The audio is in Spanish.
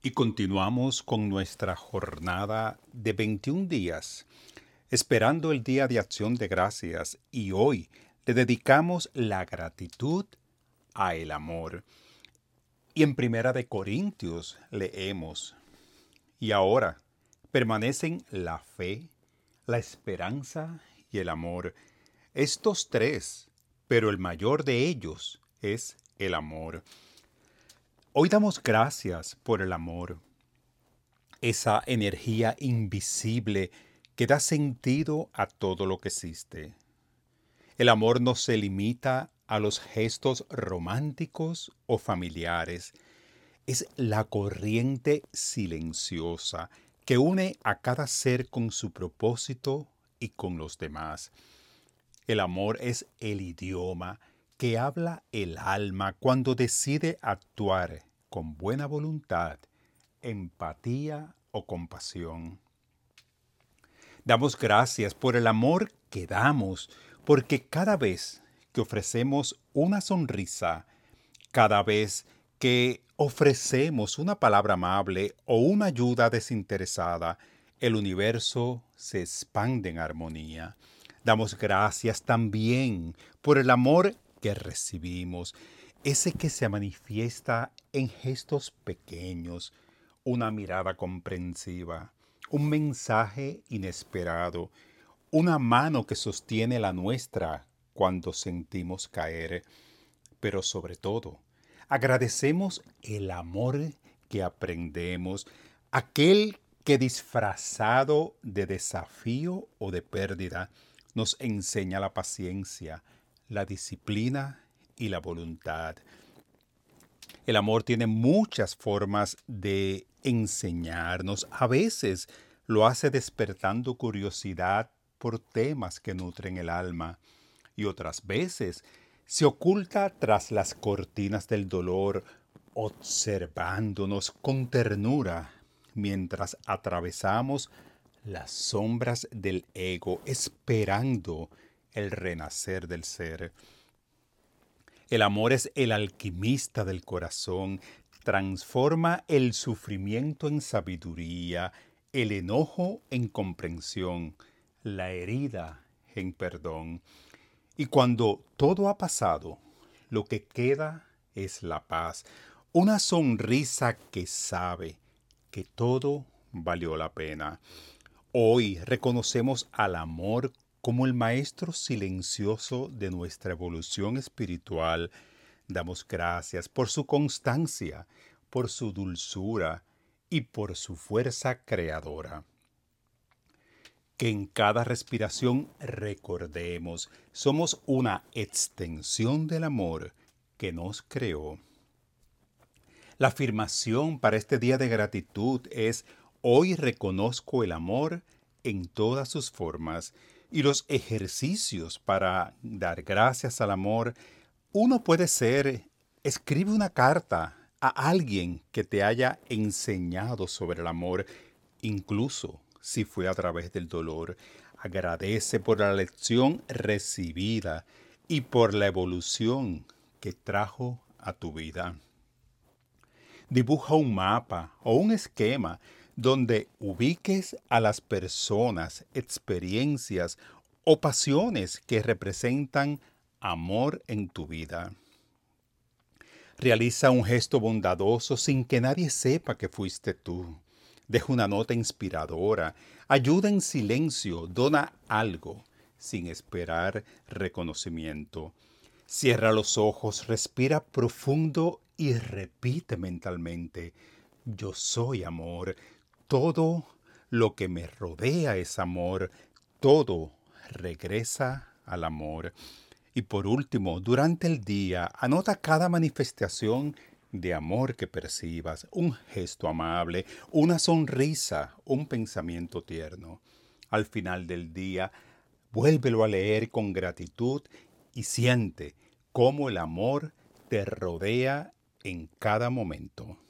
Y continuamos con nuestra jornada de 21 días, esperando el Día de Acción de Gracias, y hoy le dedicamos la gratitud a el amor. Y en Primera de Corintios leemos: y ahora permanecen la fe, la esperanza y el amor. Estos tres, pero el mayor de ellos es el amor. Hoy damos gracias por el amor, esa energía invisible que da sentido a todo lo que existe. El amor no se limita a los gestos románticos o familiares. Es la corriente silenciosa que une a cada ser con su propósito y con los demás. El amor es el idioma que habla el alma cuando decide actuar con buena voluntad, empatía o compasión. Damos gracias por el amor que damos, porque cada vez que ofrecemos una sonrisa, cada vez que ofrecemos una palabra amable o una ayuda desinteresada, el universo se expande en armonía. Damos gracias también por el amor que recibimos, ese que se manifiesta en gestos pequeños, una mirada comprensiva, un mensaje inesperado, una mano que sostiene la nuestra cuando sentimos caer. Pero sobre todo, agradecemos el amor que aprendemos, aquel que disfrazado de desafío o de pérdida nos enseña la paciencia, la disciplina y la voluntad. El amor tiene muchas formas de enseñarnos. A veces lo hace despertando curiosidad por temas que nutren el alma, y otras veces se oculta tras las cortinas del dolor, observándonos con ternura mientras atravesamos las sombras del ego, esperando el renacer del ser. El amor es el alquimista del corazón, transforma el sufrimiento en sabiduría, el enojo en comprensión, la herida en perdón. Y cuando todo ha pasado, lo que queda es la paz, una sonrisa que sabe que todo valió la pena. Hoy reconocemos al amor como el maestro silencioso de nuestra evolución espiritual. Damos gracias por su constancia, por su dulzura y por su fuerza creadora. Que en cada respiración recordemos, somos una extensión del amor que nos creó. La afirmación para este día de gratitud es: hoy reconozco el amor en todas sus formas. Y los ejercicios para dar gracias al amor, uno puede ser: escribe una carta a alguien que te haya enseñado sobre el amor, incluso si fue a través del dolor. Agradece por la lección recibida y por la evolución que trajo a tu vida. Dibuja un mapa o un esquema donde ubiques a las personas, experiencias o pasiones que representan amor en tu vida. Realiza un gesto bondadoso sin que nadie sepa que fuiste tú. Deja una nota inspiradora, ayuda en silencio, dona algo sin esperar reconocimiento. Cierra los ojos, respira profundo y repite mentalmente: yo soy amor, todo lo que me rodea es amor, todo regresa al amor. Y por último, durante el día, anota cada manifestación de amor que percibas: un gesto amable, una sonrisa, un pensamiento tierno. Al final del día, vuélvelo a leer con gratitud y siente cómo el amor te rodea en cada momento.